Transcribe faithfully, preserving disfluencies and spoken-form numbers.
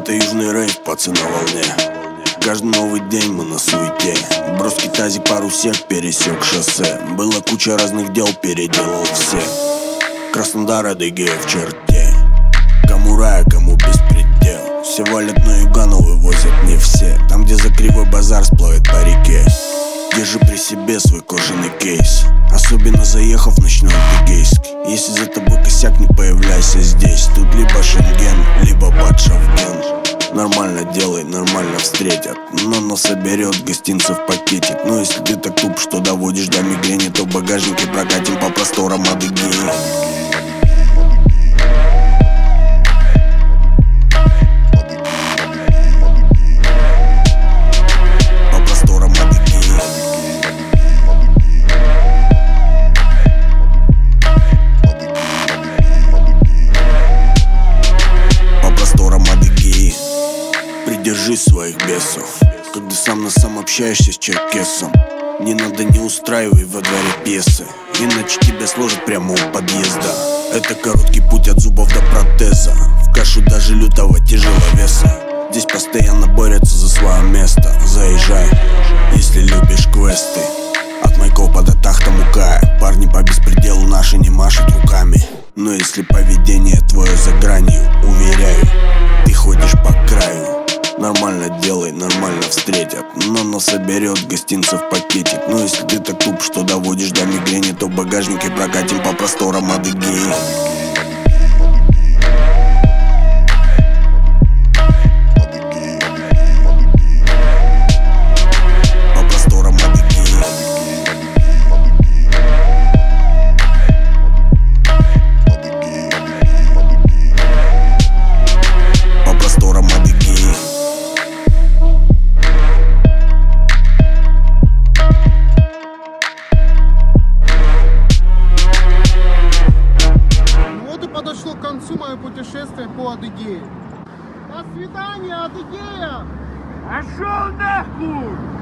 Это южный рейв, пацаны на волне. Каждый новый день мы на суете. Броский тазик, пару сек, пересек шоссе. Было куча разных дел, переделал все. Краснодар, Адыгея в черте. Кому рай, кому беспредел. Все валят на юга, но вывозят не все. Там, где за кривой базар сплавит по реке. Держи при себе свой кожаный кейс, особенно заехав в ночной адыгейский. Если за тобой косяк, не появляйся здесь. Тут либо Шенген, либо Батшавген. Нормально делай, нормально встретят, но нас соберет гостинцев пакетик. Но если ты так туп, что доводишь до мигрени, то в багажнике прокатим по просторам Адыгеи. Придержи своих бесов, когда сам на сам общаешься с черкесом. Не надо, не устраивай во дворе пьесы, иначе тебя сложат прямо у подъезда. Это короткий путь от зубов до протеза, в кашу даже лютого тяжеловеса. Здесь постоянно борются за свое место. Заезжай, если любишь квесты. От Майкопа до Тахтамукая парни по беспределу наши не машут руками. Но если поведение твое за гранью, уверяю, ты ходишь по краю. Нормально делай, нормально встретят, но нас соберет гостинцев пакетик. Но если ты так туп, что доводишь до мигрени, то в багажнике прокатим по просторам Адыгеи. Подошло к концу мое путешествие по Адыгее. До свидания, Адыгея! Пошел нахуй!